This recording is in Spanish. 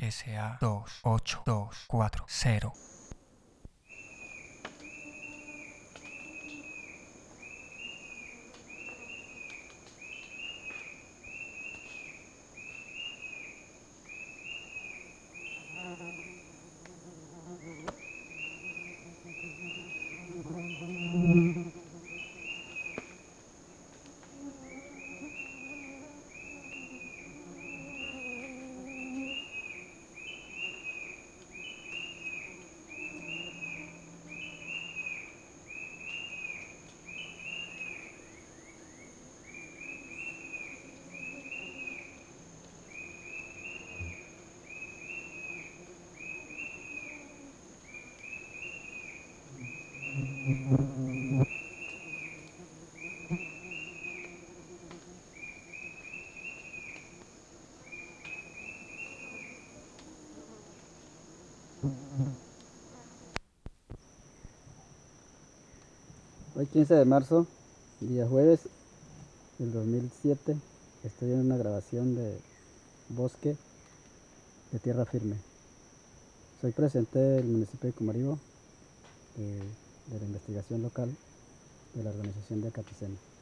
SA28240. Hoy 15 de marzo, día jueves del 2007, estoy en una grabación de Bosque de Tierra Firme. Soy presidente del municipio de Comaribo, de la investigación local de la organización de Acaticena.